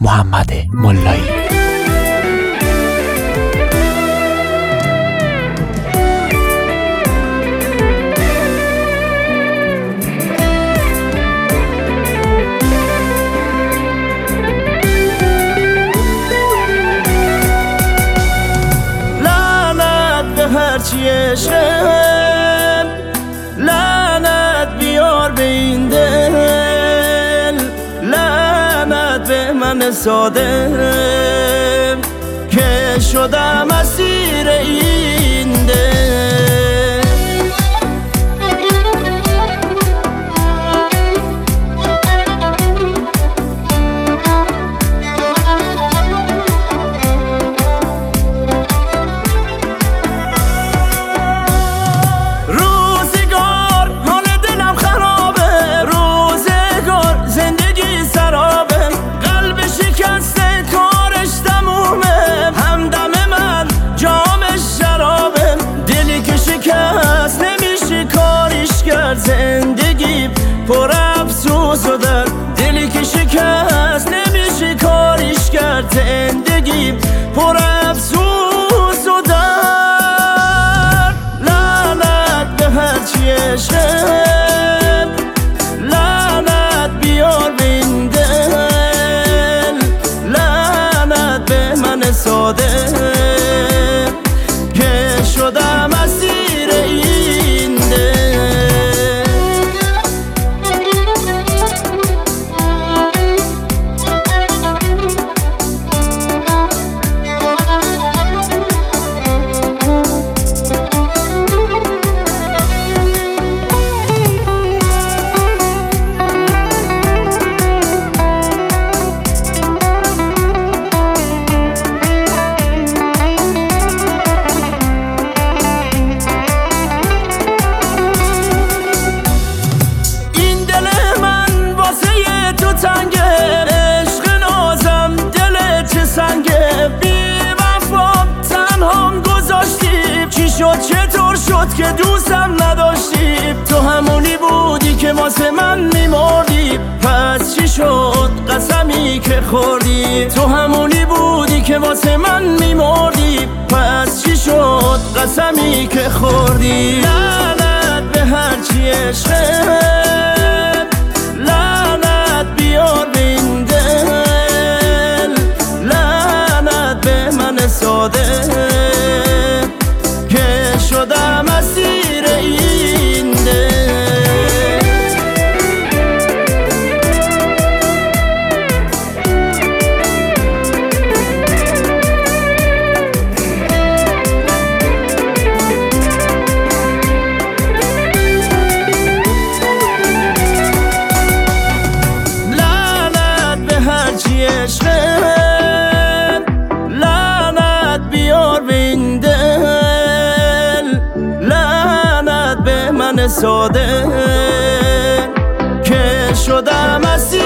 محمد ملایی. هرچی عشقم لعنت بیار به این دل، لعنت به من ساده که شدم اسیر این دل. زندگی پر افسوس و در دلی که شکست نمیشه کاریش کرد. زندگی پر افسوس و در لعنت به هرچی عشقم، لعنت بیار به این دل، لعنت به من ساده که شدم اسیر این دل. چطور شد که دوستم نداشتی؟ تو همونی بودی که واسه من میمردی، پس چی شد قسمی که خوردی؟ تو همونی بودی که واسه من میمردی، پس چی شد قسمی که خوردی؟ لعنت به هرچی عشقم، لعنت بیار به این دل، لعنت به من ساده شدم اسیر این دل. لعنت به هرچی عشقم، لعنت بیار به این دل، ساده که شدم اسیر